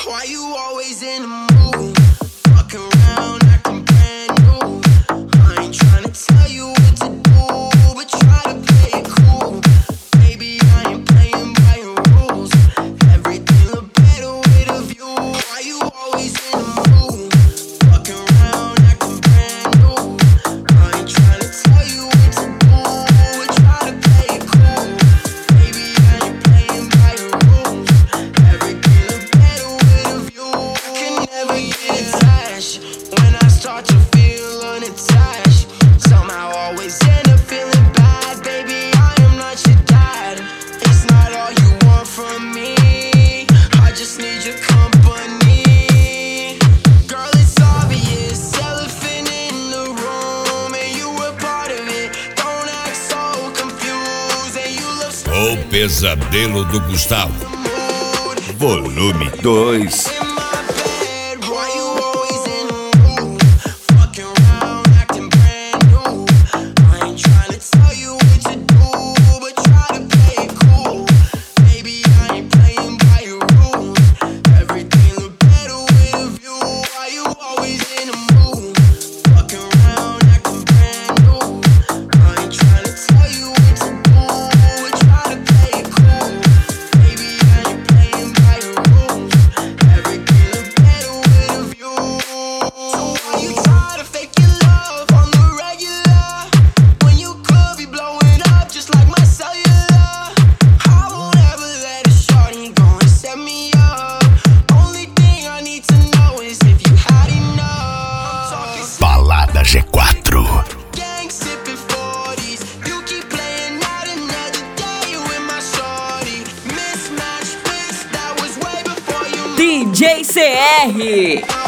Why you always in the mood? Fucking around, acting brand new. I ain't tryna tell you what to do, but try to play it cool. Baby, I ain't playing by your rules. Everything look better with a view. Why you always in the mood? Fucking around, acting brand new. I ain't tryna tell you what to do, but try to play it cool. Baby, I ain't playing by your rules. Everything look better with a view. I can never get attached when I start to feel unattached. Somehow always end up feeling bad. Baby, I am not your dad. It's not all you want from me. I just need your company. Girl, it's obvious, elephant in the room, and you were part of it. Don't act so confused, and you love O Pesadelo do Gustavo. Volume 2. in my bed. Why you always in the mood? Fucking around, acting brand new. I ain't tryna tell you what to do, but try to play it cool. Baby, I ain't playing by your rules. Everything look better with a view. Why you always in the mood? Fucking around, acting brand new. I ain't tryna tell you what to do, but try to play it cool. Baby, I ain't playing by your rules. Everything look better with a view. So why you try to fake your love on the regular? When you could be blowing up just like my cellular. I won't ever let a shorty go and set me up. Only thing I need to know is if you had enough. I'm talking Balada G4. gang sipping 40s. You keep playing out another day with my shorty. Mismatch fix, that was way before you DJ CR.